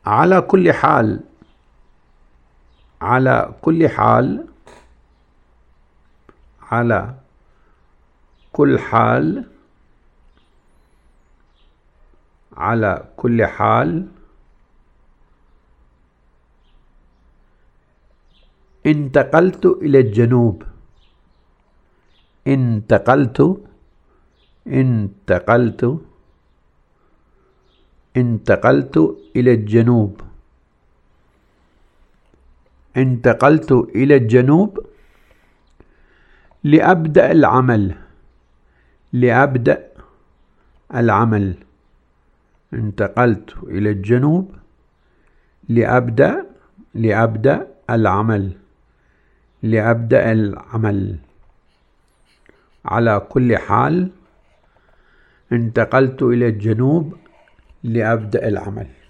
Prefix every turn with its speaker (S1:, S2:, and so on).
S1: على كل حال، على كل حال، على كل حال، على كل حال. انتقلت إلى الجنوب. انتقلت إلى الجنوب. انتقلت إلى الجنوب لأبدأ العمل. لأبدأ العمل. انتقلت إلى الجنوب لأبدأ العمل. لأبدأ العمل. على كل حال، انتقلت إلى الجنوب لأبدأ العمل.